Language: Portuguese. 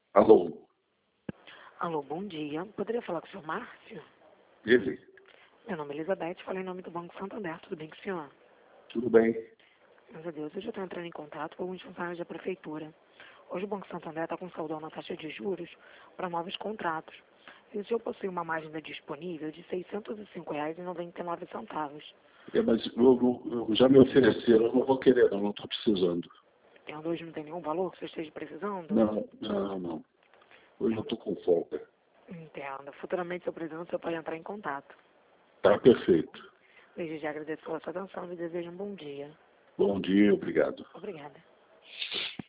Alô, Alô, bom dia. Poderia falar com o senhor Márcio? ele? Meu nome é Elizabeth, falei em nome do Banco Santander. Tudo bem com o senhor? Tudo bem? Graças a Deus, hoje eu estou entrando em contato com alguns funcionários da prefeitura. Hoje o Banco Santander está com saudão na taxa de juros para novos contratos. E o senhor possui uma margem disponível de R$ 605,99. Mas já me ofereceram, eu não vou querer, não estou precisando. Hoje não tem nenhum valor que você esteja precisando? Não. Hoje eu estou com folga. Entendo. Futuramente, se eu precisar, o senhor pode entrar em contato. Tá perfeito. Desde já agradeço pela sua atenção e desejo um bom dia. Bom dia, obrigado. Obrigada.